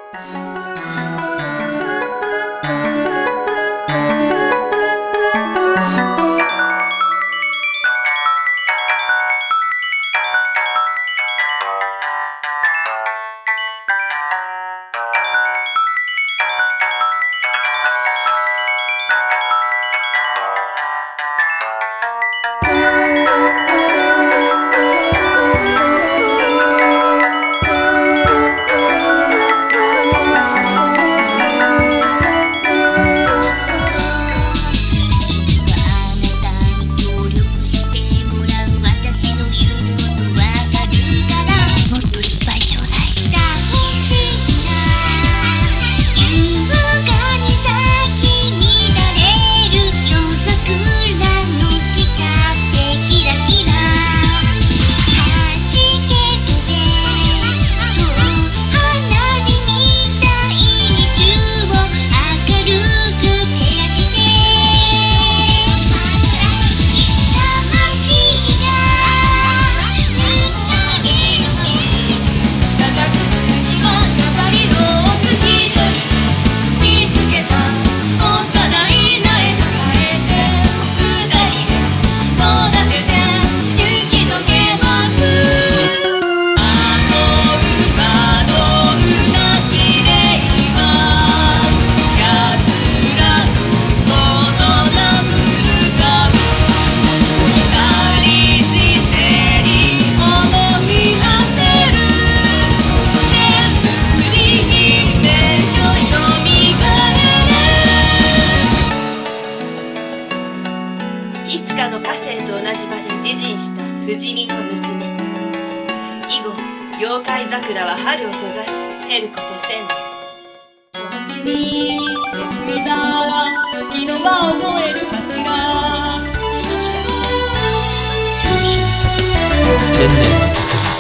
いつかの家政と同じ場で自尽した不死身の娘。以後妖怪桜は春を閉ざし経ること千年。 気持ちに眠いた時の輪を燃える柱。 夕日に咲く千年の桜。